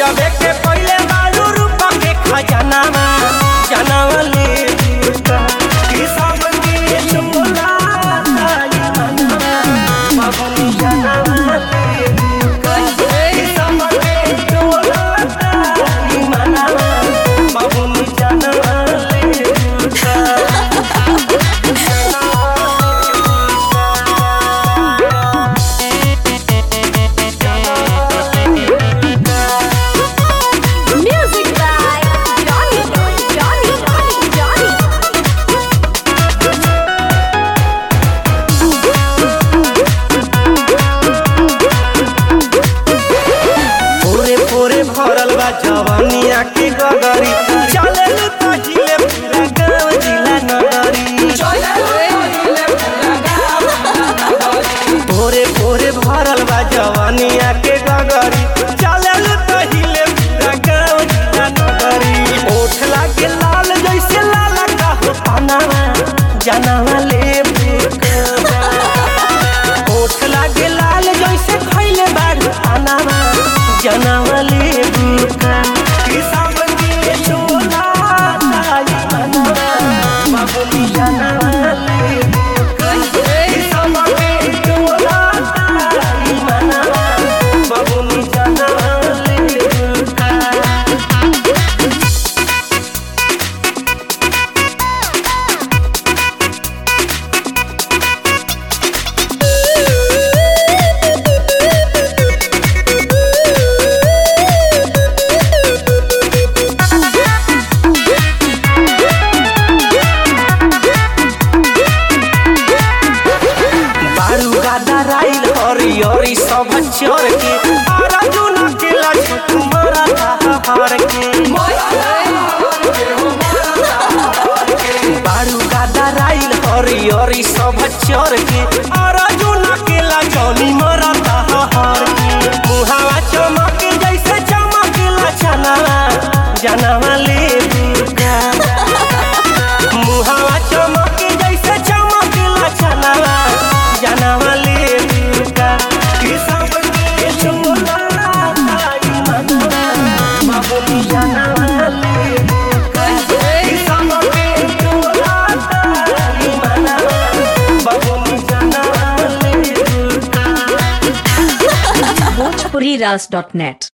गजबे के पहले बालू रूपा के खजाना जनावा ले कि सब के चोला ताई मनवा बाबू जनावा ले कि सब के चोला ताई मनवा बाबू जनावा ले भरल बा जवानिया के गगरी चले तहिले पूरा गाँव जिला नगरी भोरे भोरे भरल बा जवानिया के गगरी चले तहिले पूरा गाँव जिला नगरी ओठ लागे लाल जैसे लाला का हो पनावा जनावा ले ओठ लागे लाल जैसे खैले बाड़ पनावा जनावा ले हरी सब चोर के अर्जुन के लछ तुम्हारा हार के बारू गादा राइल हरी सब चोर के अर्जुन के लछनी मरा हार के मुहावा चमक जैसे चमकेला चनावा जनावा ले मुहावा चमक जैसे चमकेला चनावा जनावा ले bhojpuriras.net